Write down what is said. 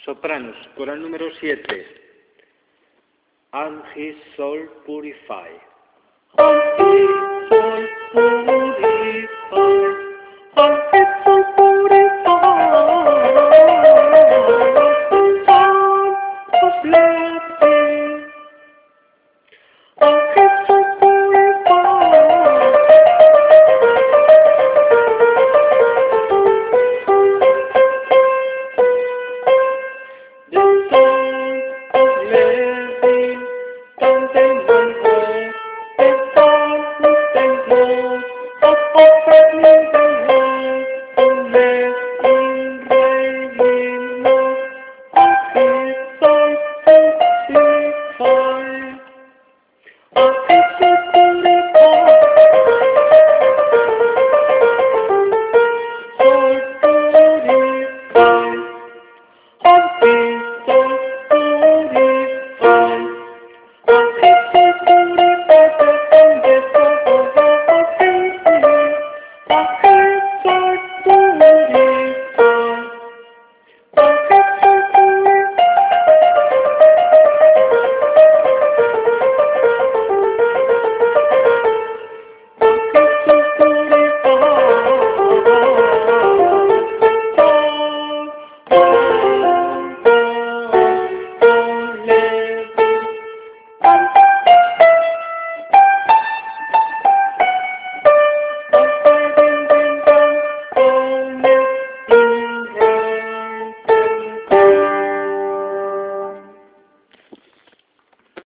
Sopranos, coral número 7. And his soul purify. And his soul purify. And his soul purify. The Son of blessing. And his soul purify. The Son of blessing. Thank you.